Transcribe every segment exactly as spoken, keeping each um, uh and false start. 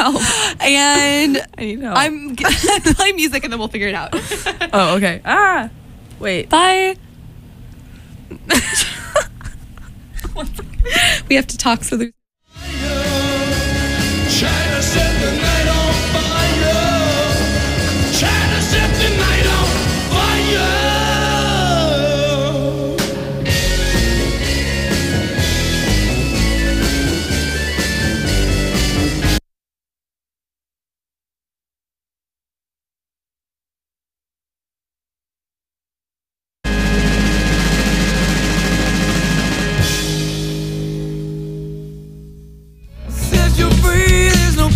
help. And I need help. I'm play music and then we'll figure it out. Oh, okay. Ah, wait. Bye. We have to talk so there's China set the night on fire. China set the night on fire. Set you free, there's no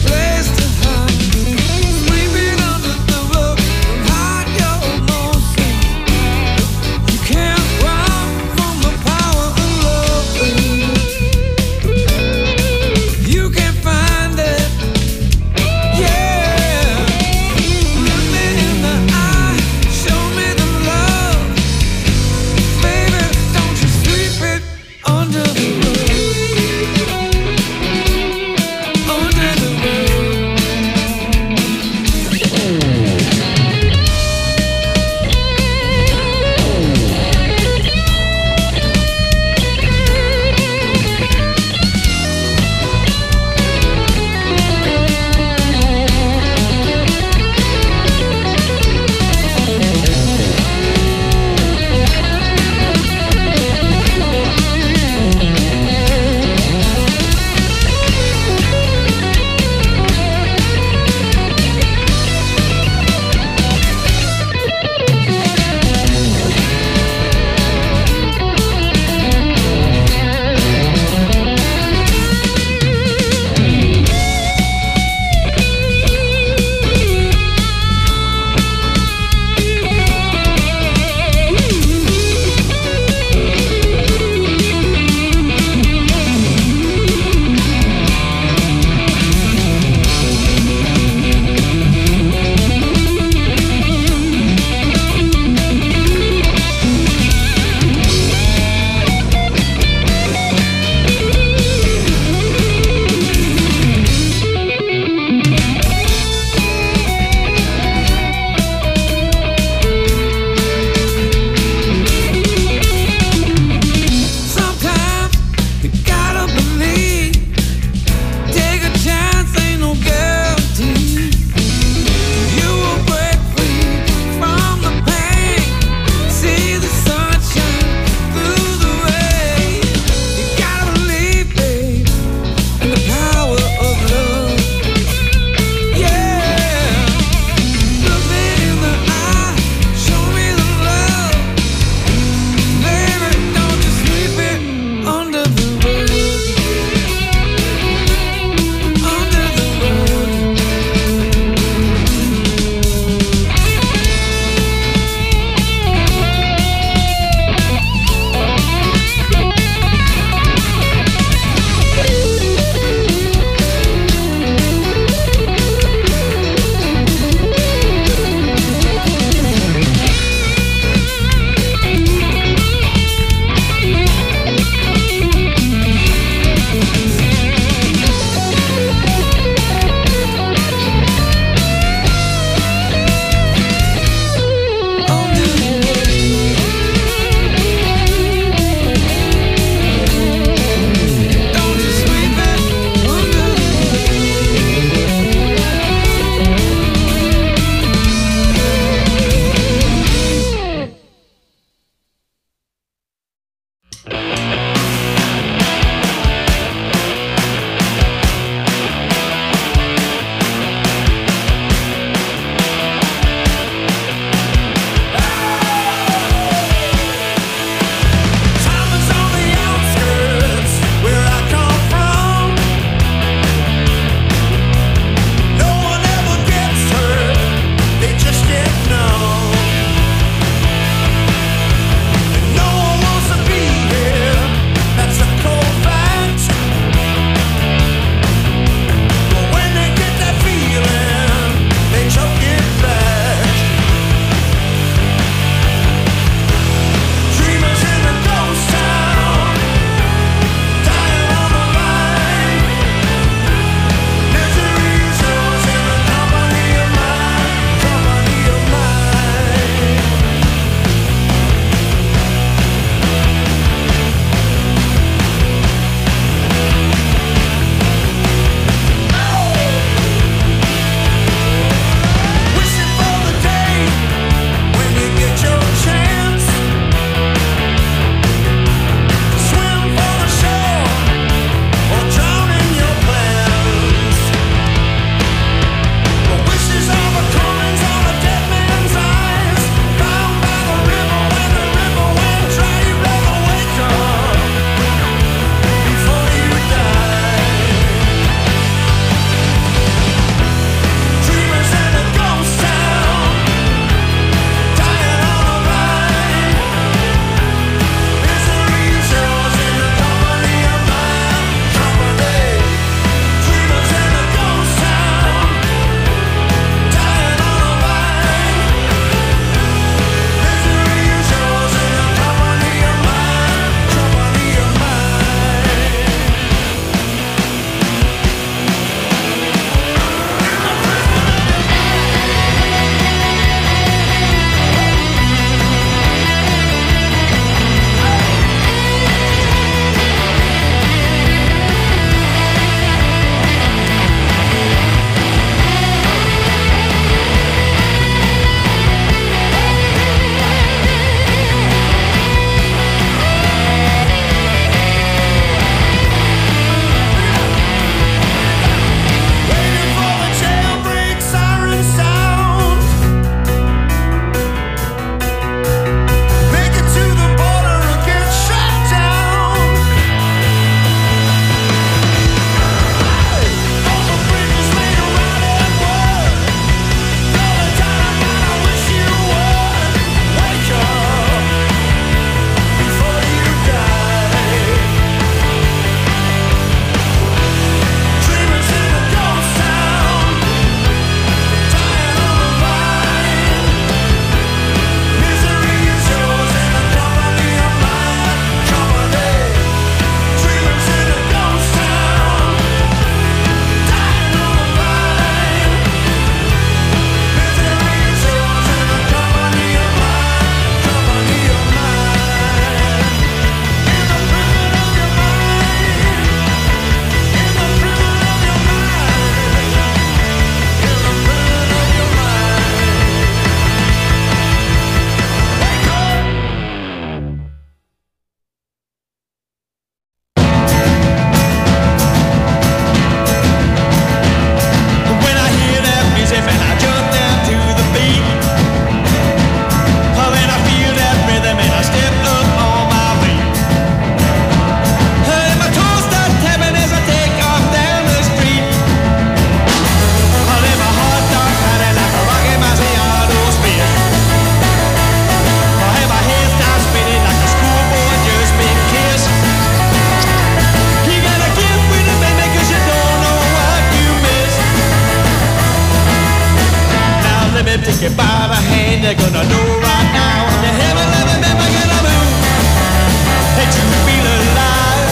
you're gonna know right now. The heaven loving man, we're gonna move. Let you feel alive.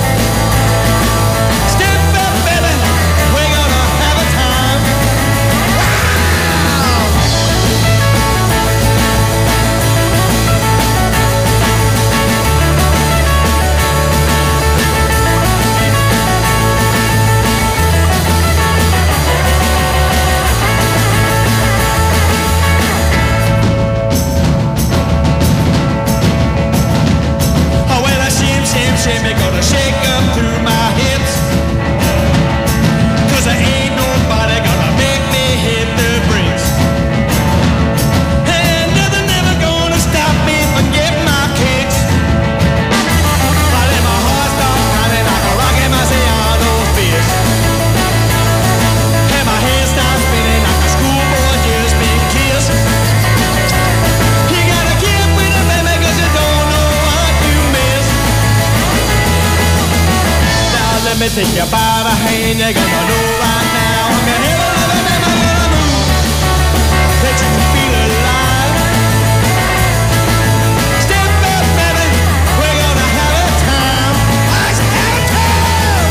Step up, baby, we're gonna have a time. Oh, well, a shim, shim, shimmy gonna shake up through my hips. 'Cause there ain't nobody gonna make me hit the brakes. And nothing ever gonna stop me from getting my kicks. I let my heart start pounding like a rocket Marciano fist. And my head starts spinning like a schoolboy just been kissed. You gotta get with it, baby, 'cause you don't know what you miss. Now let me take you by the hand, you're gonna know right now. I'm your heaven loving man, I'm gonna move. Let you feel alive. Step up, baby, we're gonna have a time. Let's have a time.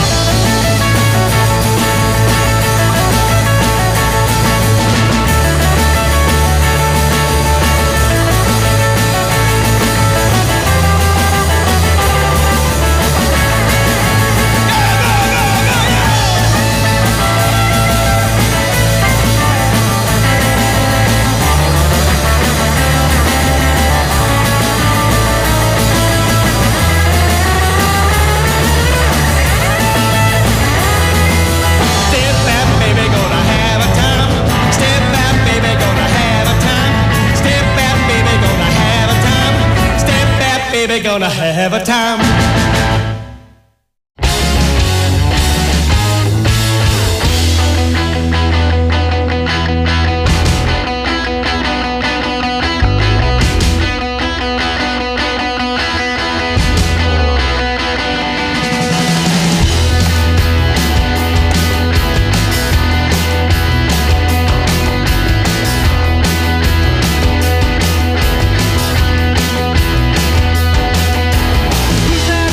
Step back, baby, gonna have a time. Step back, baby, gonna have a time. Step back, baby, gonna have a time. Step back, baby, gonna have a time. Who's that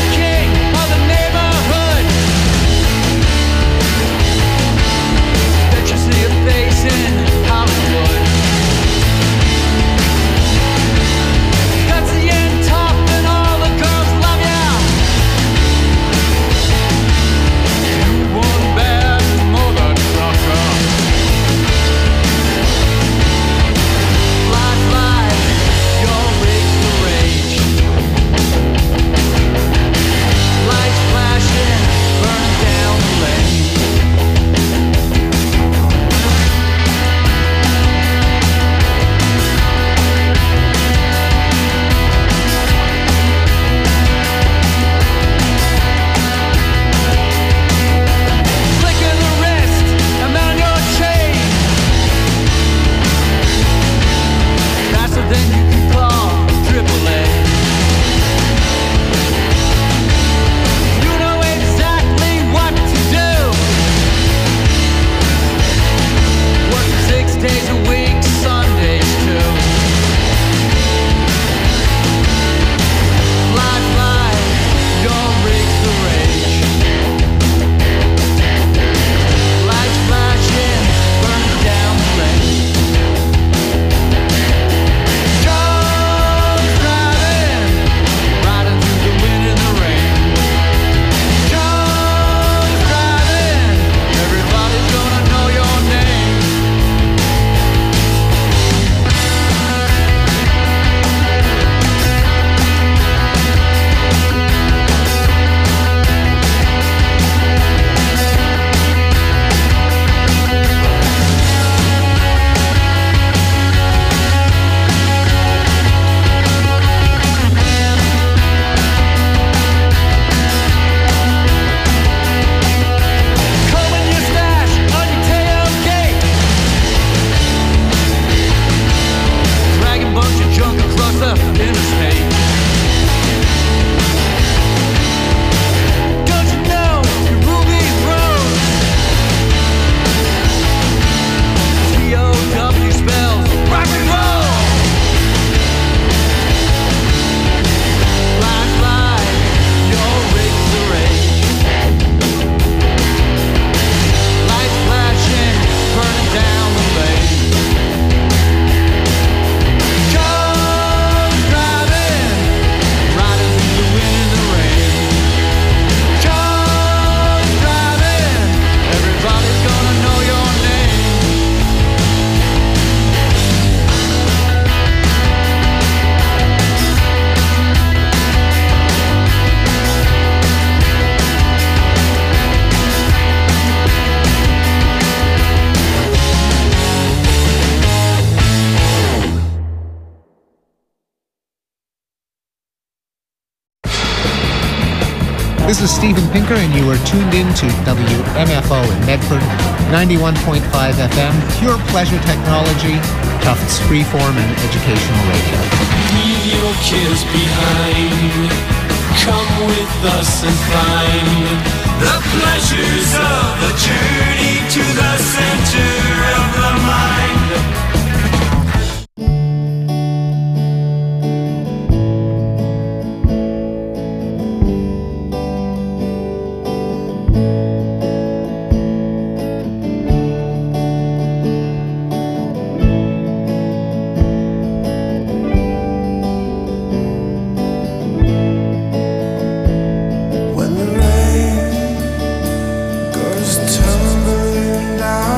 This is Steven Pinker, and you are tuned in to W M F O in Medford, ninety-one point five F M, pure pleasure technology, Tufts freeform and educational radio. Leave your kids behind. Come with us and find the pleasures of the journey to the center of the mind. When the rain goes tumbling down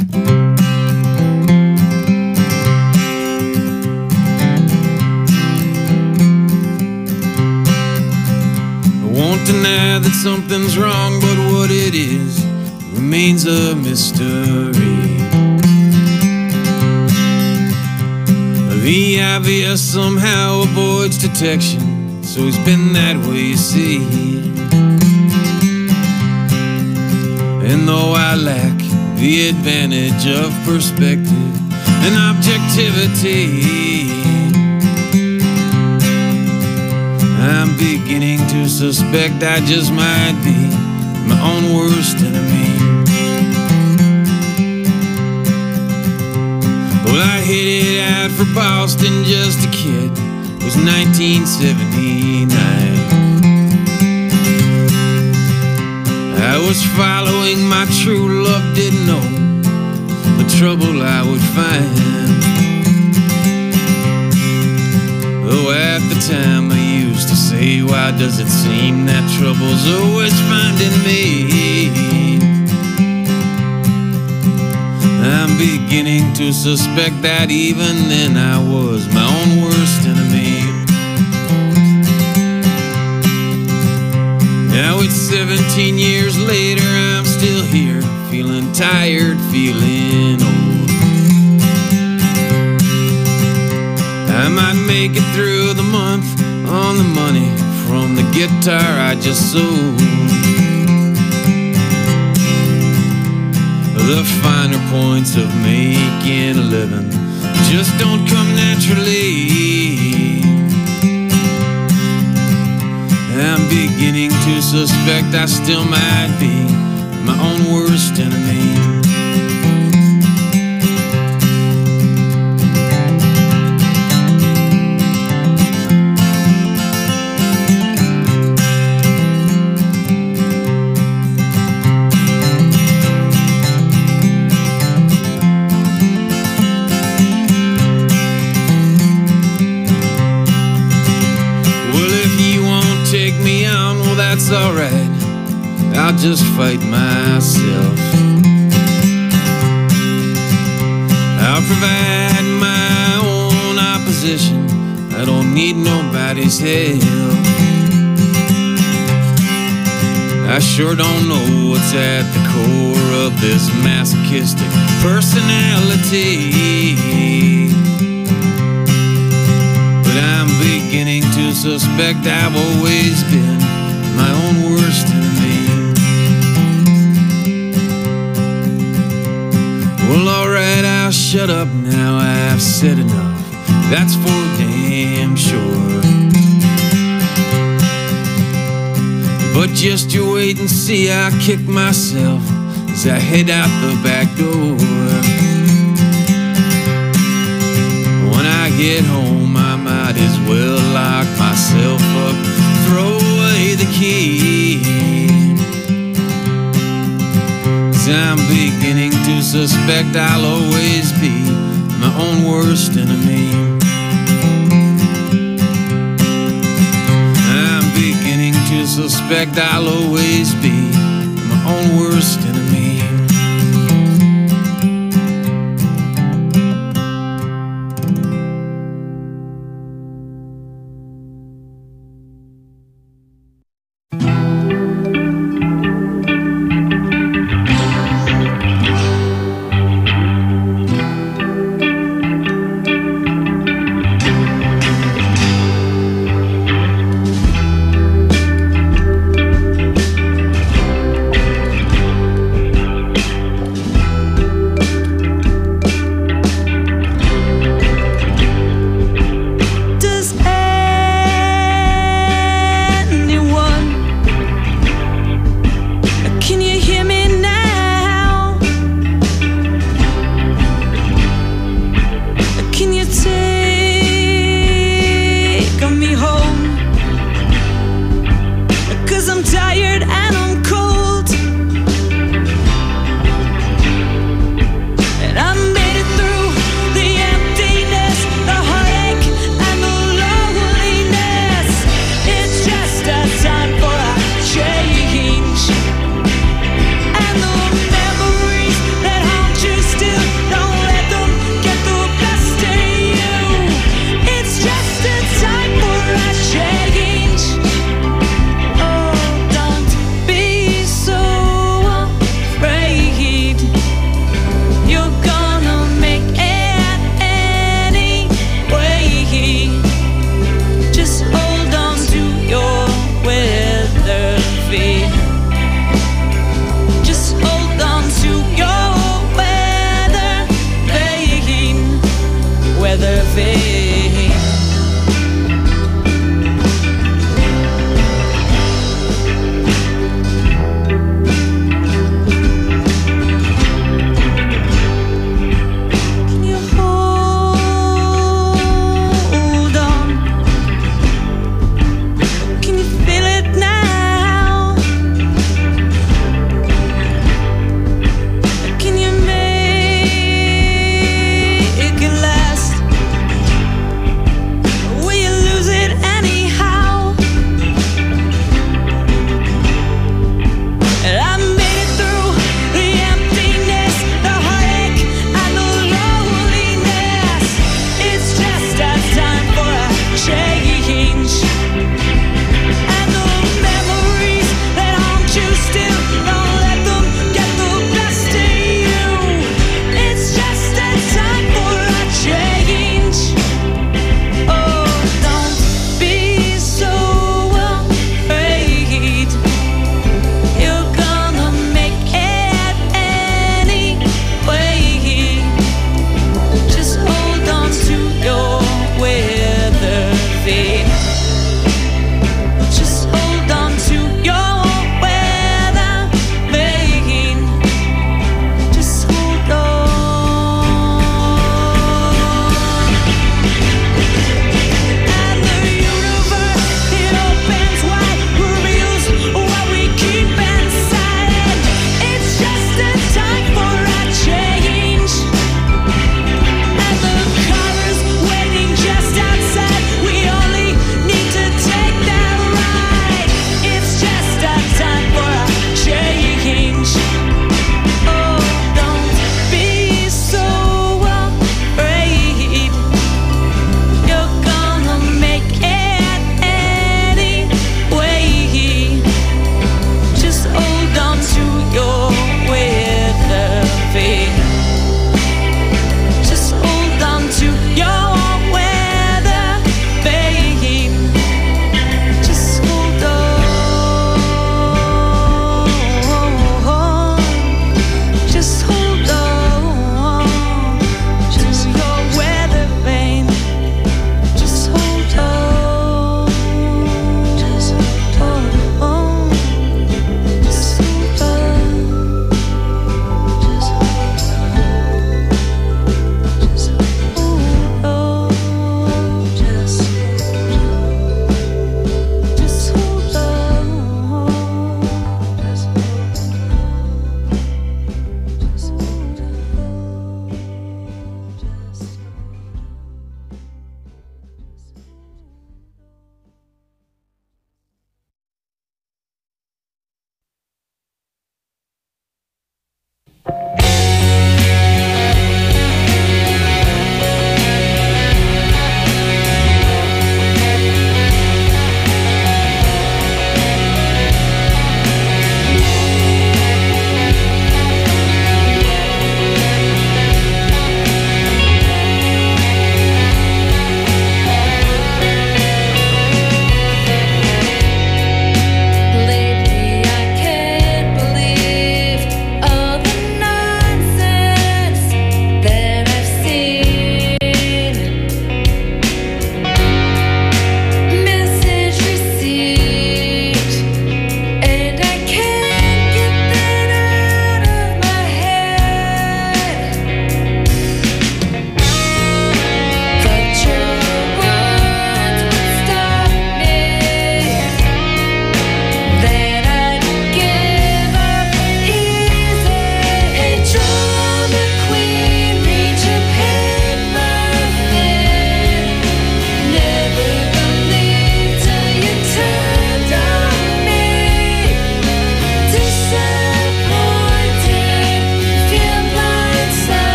I won't deny that something's wrong, but what it is remains a mystery. The obvious somehow avoids detection, so it's been that way, you see. And though I lack the advantage of perspective and objectivity, I'm beginning to suspect I just might be my own worst enemy. Well, I headed out for Boston just a kid. It was nineteen seventy-nine. I was following my true love, didn't know the trouble I would find. Oh, at the time I used to say, why does it seem that trouble's always finding me? I'm beginning to suspect that even then I was my own worst enemy. Now it's seventeen years later, I'm still here, feeling tired, feeling old. I might make it through the month on the money from the guitar I just sold. The finer points of making a living just don't come naturally. I'm beginning to suspect I still might be my own worst enemy. That's alright, I'll just fight myself. I'll provide my own opposition, I don't need nobody's help. I sure don't know what's at the core of this masochistic personality, but I'm beginning to suspect I've always been my own worst enemy. Well, alright, I'll shut up now, I've said enough, that's for damn sure. But just you wait and see, I'll kick myself as I head out the back door. When I get home, I might as well lock myself up, throw away the key. 'Cause I'm beginning to suspect I'll always be my own worst enemy. I'm beginning to suspect I'll always be my own worst enemy.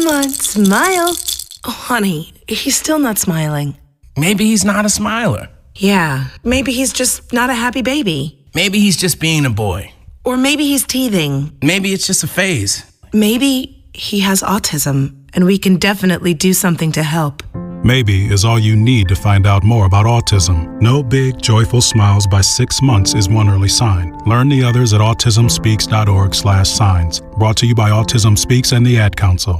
Come on, smile. Oh, honey, he's still not smiling. Maybe he's not a smiler. Yeah, maybe he's just not a happy baby. Maybe he's just being a boy. Or maybe he's teething. Maybe it's just a phase. Maybe he has autism, and we can definitely do something to help. Maybe is all you need to find out more about autism. No big, joyful smiles by six months is one early sign. Learn the others at autism speaks dot org slash signs. Brought to you by Autism Speaks and the Ad Council.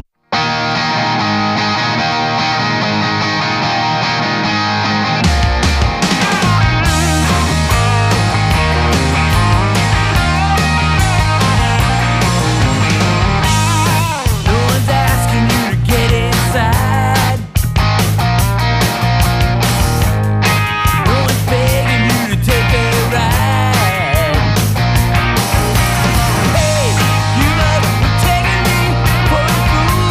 Hey, you love taking me for a fool.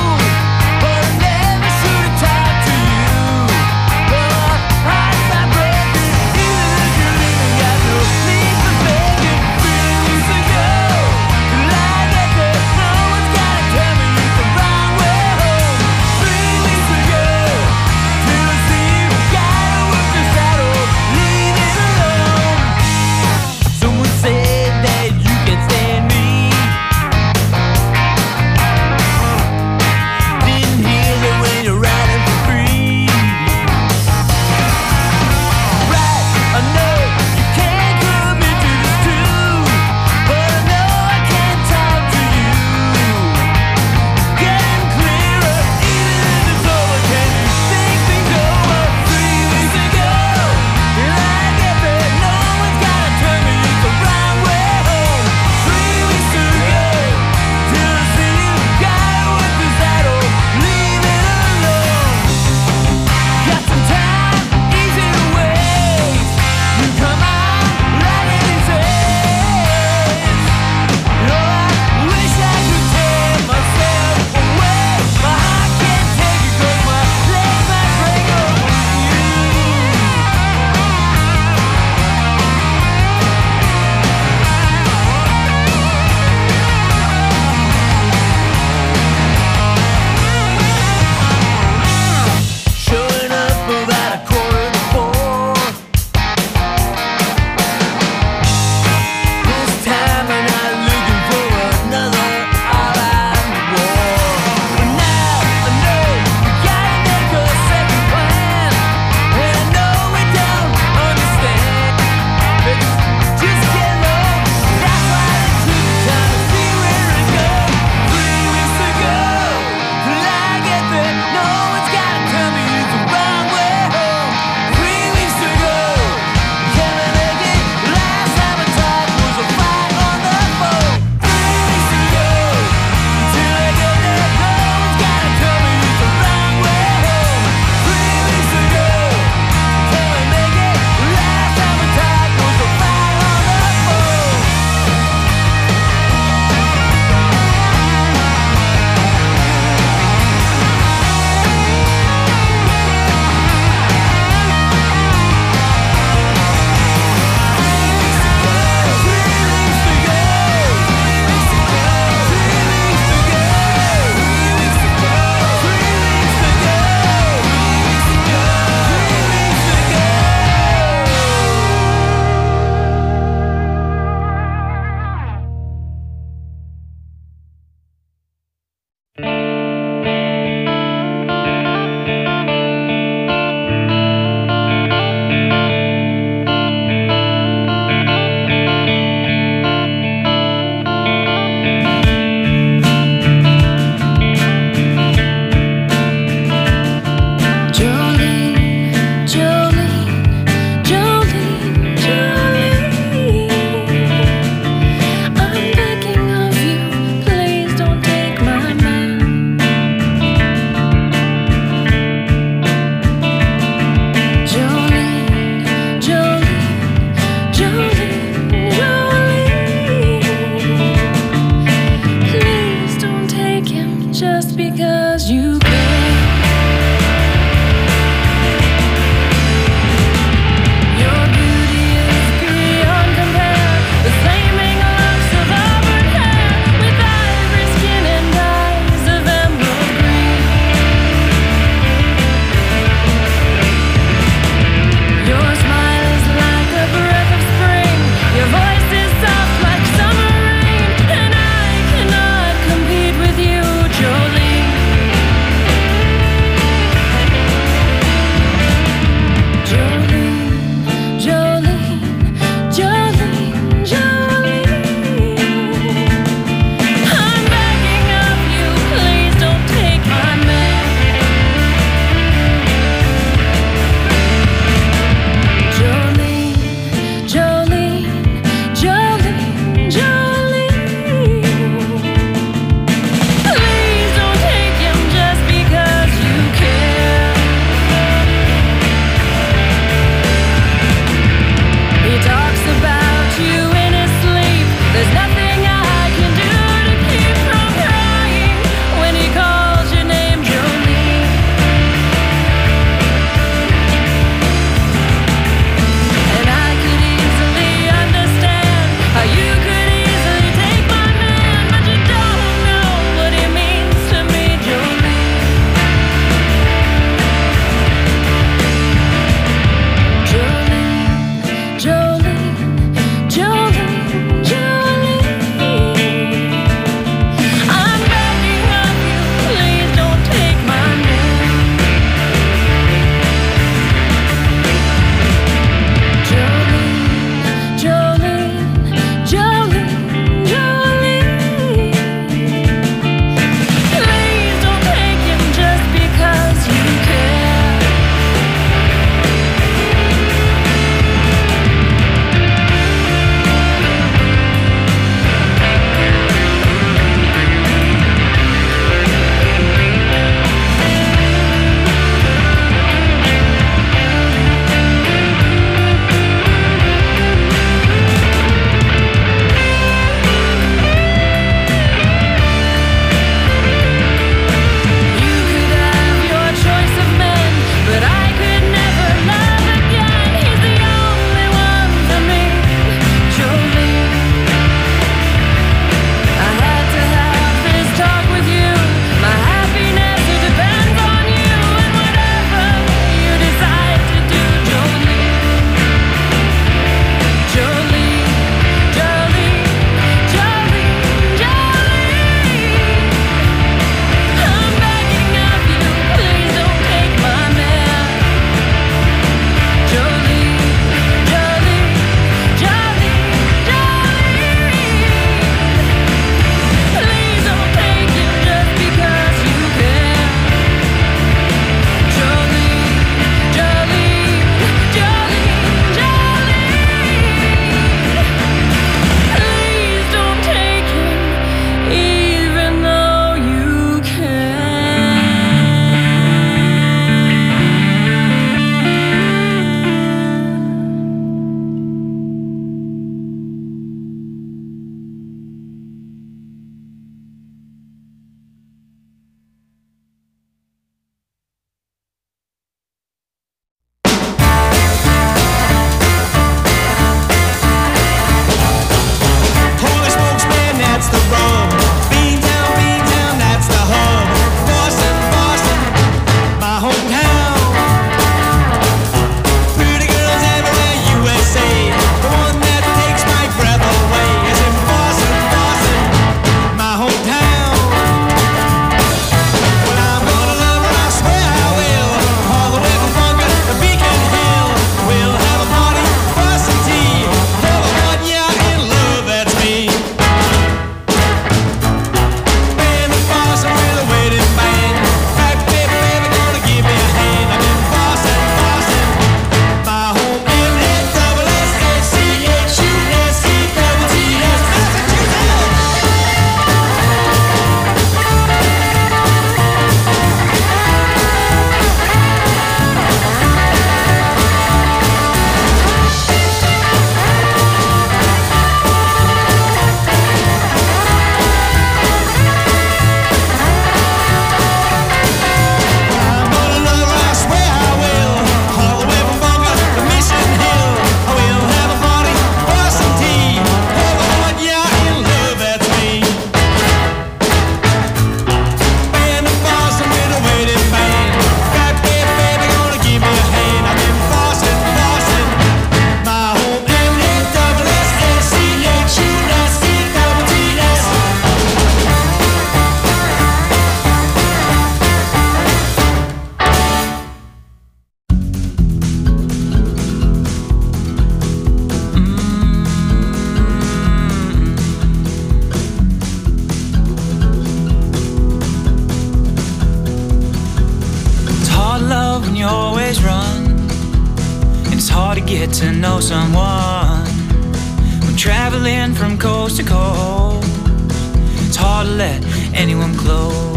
hard to get to know someone when traveling from coast to coast. It's hard to let anyone close.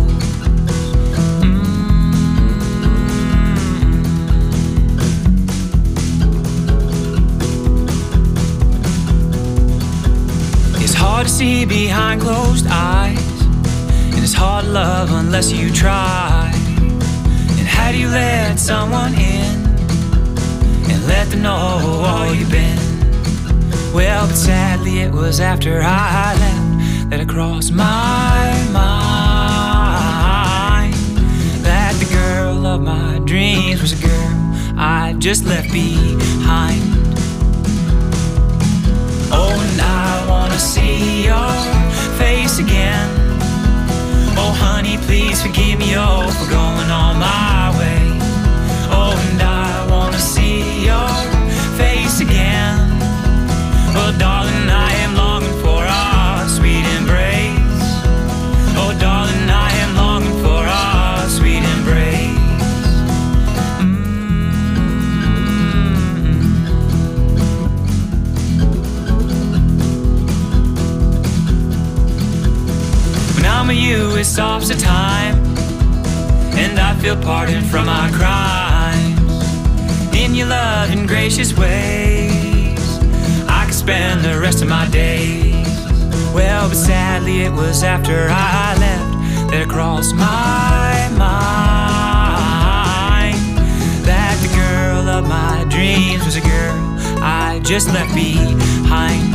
It's hard to see behind closed eyes, and it's hard to love unless you try. And how do you let someone in and let them know all you've been? Well, but sadly it was after I left that it crossed my mind that the girl of my dreams was a girl I just left behind. Oh, and I wanna see your face again. Oh, honey, please forgive me, oh, for going on my way. Oh, and I wanna see your face again. Oh, darling, I am longing for our sweet embrace. Oh, darling, I am longing for our sweet embrace. With you it stops the time, and I feel pardoned from my crimes. In your loving gracious ways, I could spend the rest of my days. Well, but sadly it was after I left that it crossed my mind that the girl of my dreams was a girl I just left behind.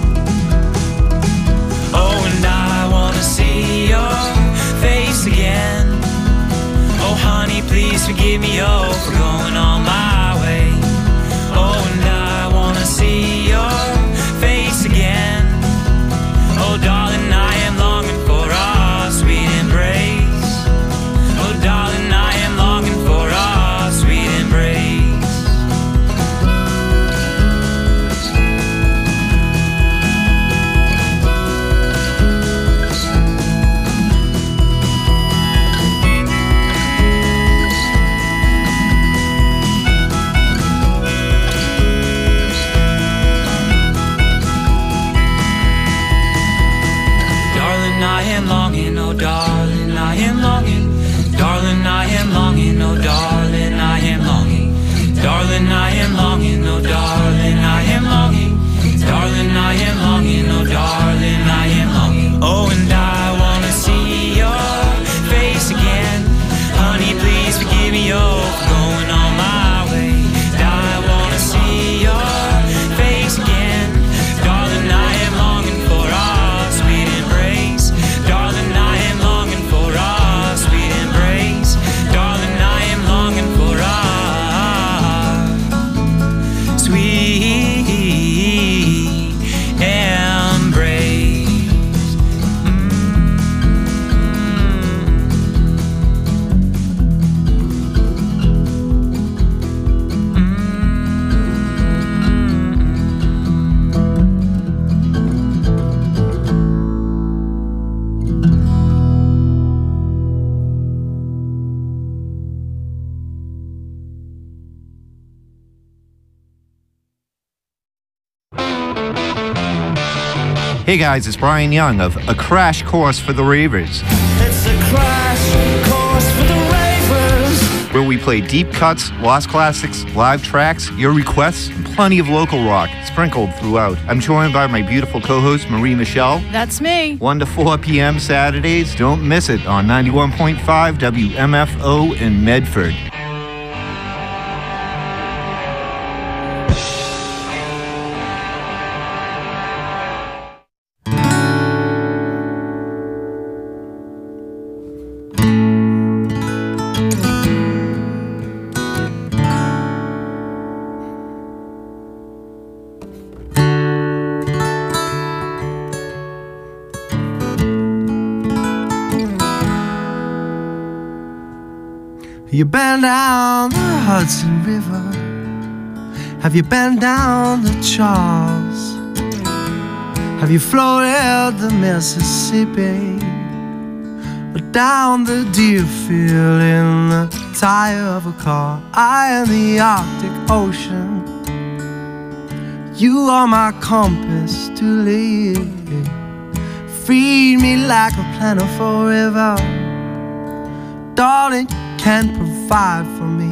Oh, and I wanna see your face again. Oh, honey, please forgive me, oh, for going on my way. Oh, and I wanna see your face again. Oh, darling, I am longing for our sweet embrace. Oh, darling, I am longing for our sweet embrace. I am longing, oh darling, I am longing. Darling, I am longing, oh darling, I am longing. Darling, I am longing, oh darling, I am longing. Darling, I am longing, oh darling, I am longing. Oh, and I wanna see your face again. Honey, please forgive me, oh, for going on my way. I wanna see your face again. Darling, I am longing for our sweet embrace. Darling, I am longing for our sweet embrace. Darling, I am longing for our sweet embrace. Hey guys, it's Brian Young of A Crash Course for the Ravers. It's a crash course for the ravers, where we play deep cuts, lost classics, live tracks, your requests, and plenty of local rock sprinkled throughout. I'm joined by my beautiful co-host, Marie Michelle. That's me. one to four p.m. Saturdays. Don't miss it on ninety-one point five W M F O in Medford. You been down the Hudson River? Have you been down the Charles? Have you floated the Mississippi? Or down the Deerfield in the tire of a car? I in the Arctic Ocean, You are my compass to live. Feed me like a plant of forever. Darling, you can provide for me.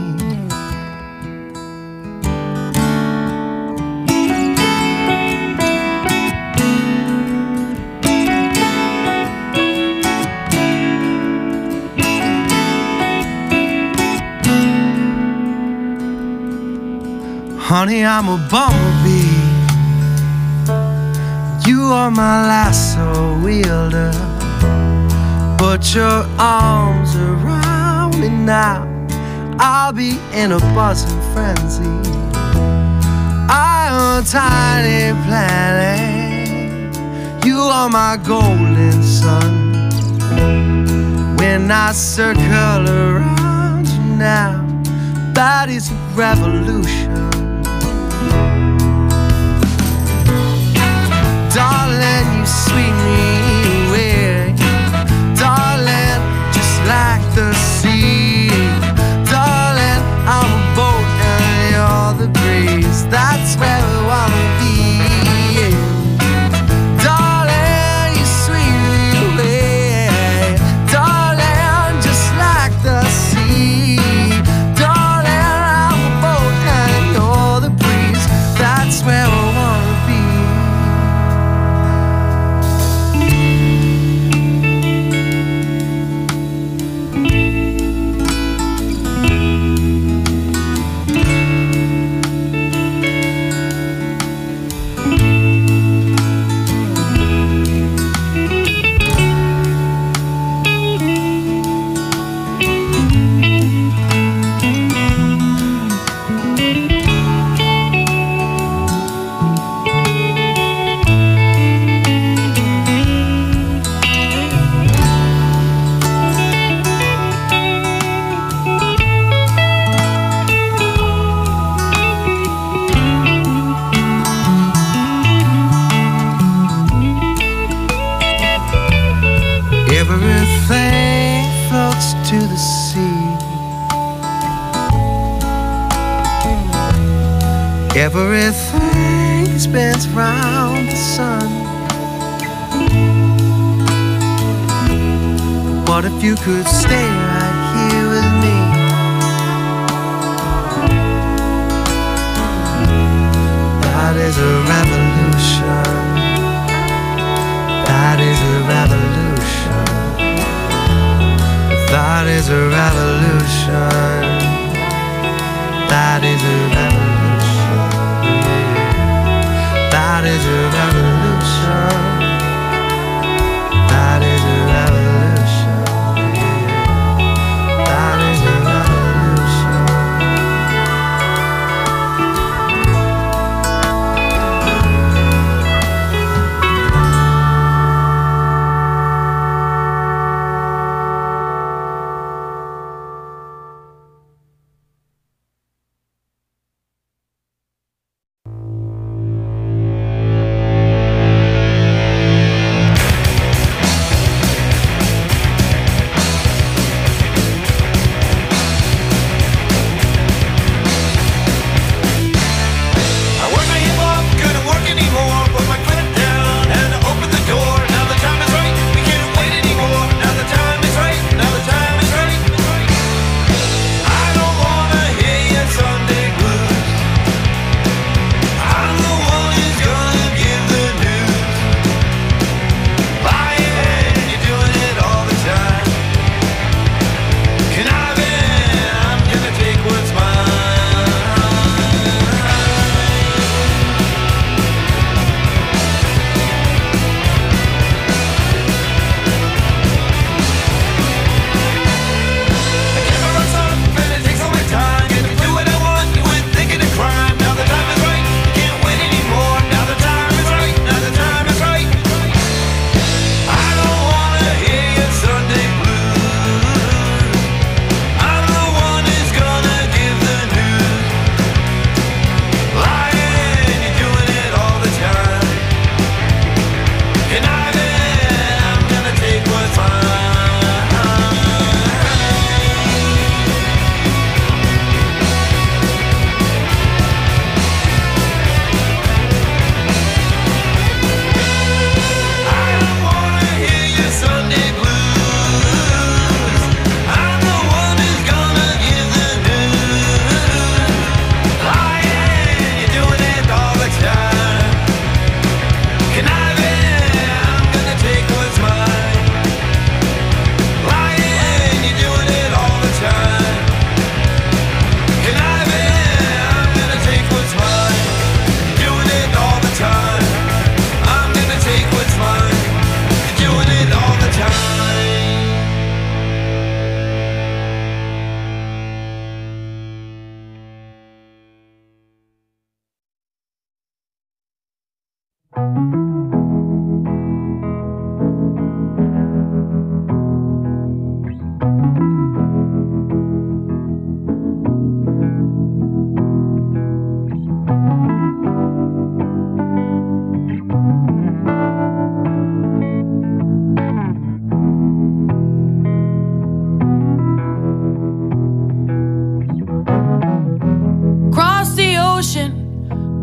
Honey, I'm a bumblebee. You are my lasso wielder. Put your arms around me now. I'll be in a buzzing frenzy. I am a tiny planet. You are my golden sun. When I circle around you now, that is a revolution. Darling, you sweep me away. Darling, just like the sea. Darling, I'm a boat and you're the breeze. That's where we wanna be. Darling, you sweep me away. Darling, just like the sea. Darling, I'm a boat and you're the breeze. That's where we wanna be. Everything floats to the sea. Everything spins round the sun. What if you could stay right here with me? That is a revolution. That is a revolution. That is a revolution. That is a revolution. That is a revolution. That is a revolution. That is a revolution.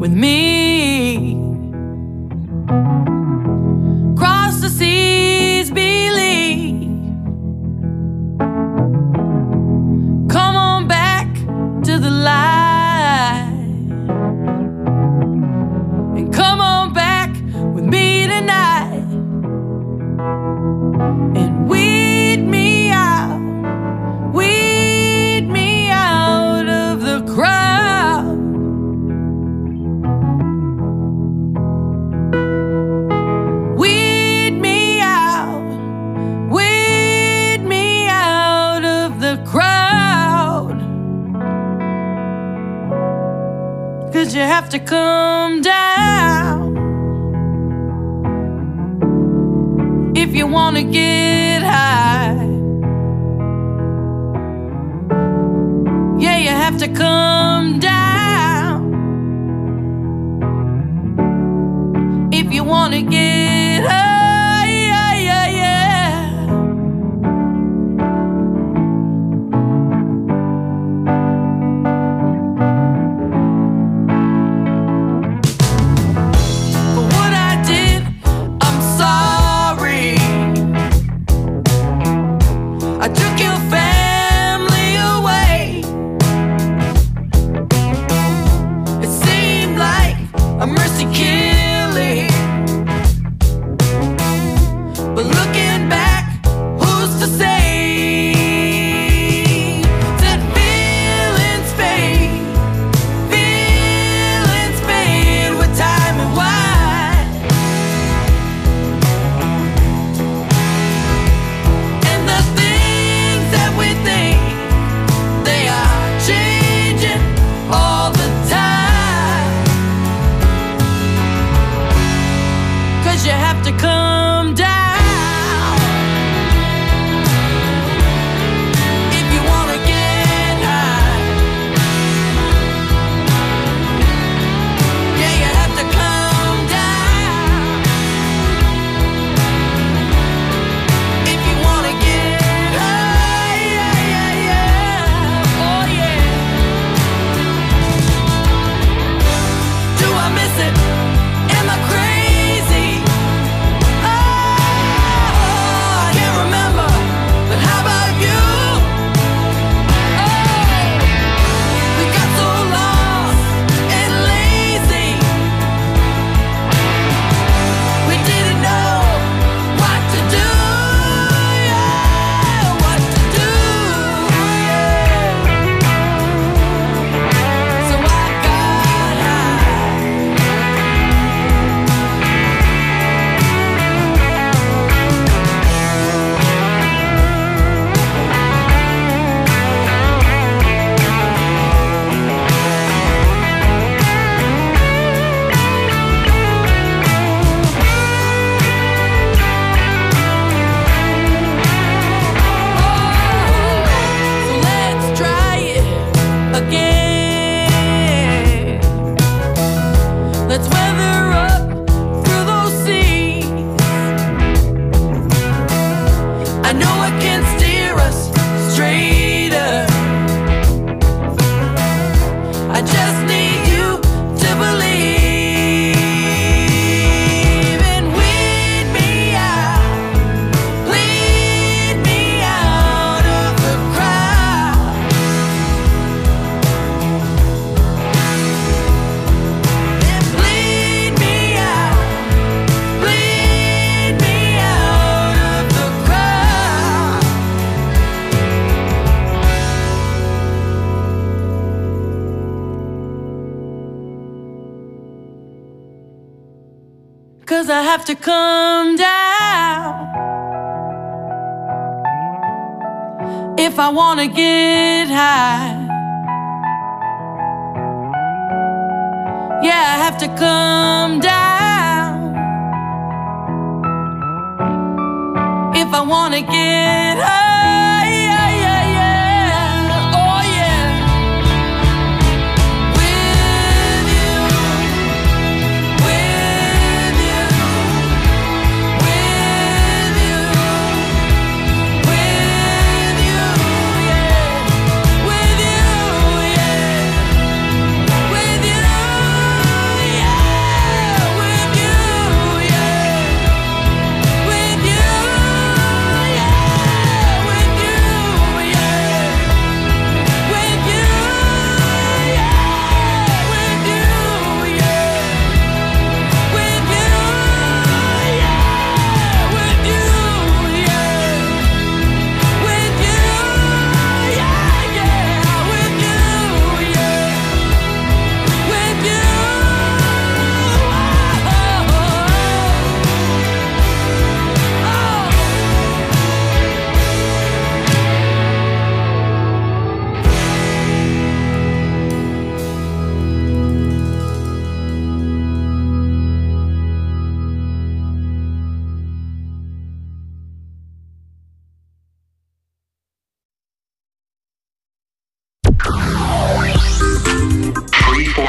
with me. Cross the seas, believe. Come on back to the light, and come on back with me tonight, and weed me out, weed me out of the crowd. Weed me out, weed me out of the crowd. 'Cause you have to come down if you wanna get high. Yeah, you have to come down if you wanna get high. Yeah, yeah, yeah. For what I did, I'm sorry. I took your family away. It seemed like a mercy killing, but looking back, who's to say that feelings fade, feelings fade with time and wine. And the things that we think, they are changing all the time. 'Cause you have to come down if you wanna get high. Yeah, you have to come down if you wanna get high. Yeah, yeah, yeah. Oh yeah. Do I miss it? Am I crazy? Oh, I can't remember, but how about you? Oh, we got so lost and lazy, we didn't know what to do. Yeah, what to do. Yeah. So I got high. So let's try it again. Let's weather up through those seas. I know it can steer us straighter. I just need you to believe, and weed me out, lead me out of the crowd. And bleed me out, bleed me out of the crowd. 'Cause I have to come down if I wanna get high. Yeah, I have to come down if I wanna get high. Yeah, yeah, yeah. Oh yeah. With you, with you, with you, with you, yeah. With you, yeah. With you,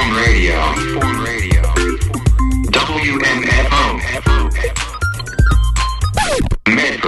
Freeform Radio. Freeform Radio. W M F O. Medford.